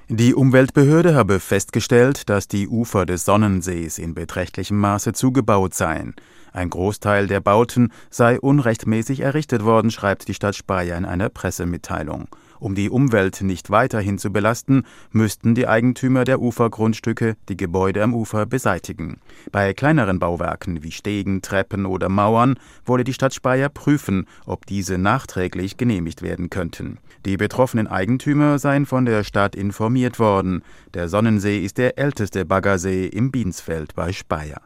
Die Umweltbehörde habe festgestellt, dass die Ufer des Sonnensees in beträchtlichem Maße zugebaut seien. Ein Großteil der Bauten sei unrechtmäßig errichtet worden, schreibt die Stadt Speyer in einer Pressemitteilung. Um die Umwelt nicht weiterhin zu belasten, müssten die Eigentümer der Ufergrundstücke die Gebäude am Ufer beseitigen. Bei kleineren Bauwerken wie Stegen, Treppen oder Mauern wolle die Stadt Speyer prüfen, ob diese nachträglich genehmigt werden könnten. Die betroffenen Eigentümer seien von der Stadt informiert worden. Der Sonnensee ist der älteste Baggersee im Biensfeld bei Speyer.